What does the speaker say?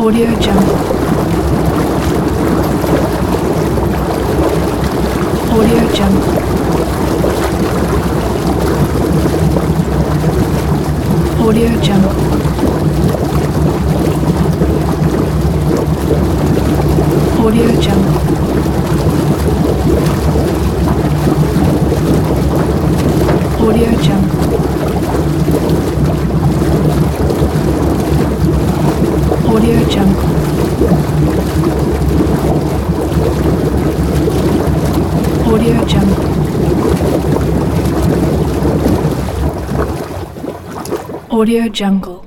Audio Jungle. Audio Jungle. Audio Jungle. Audio Jungle. Audio Jungle. Audio Jungle. Audio Jungle. Audio Jungle.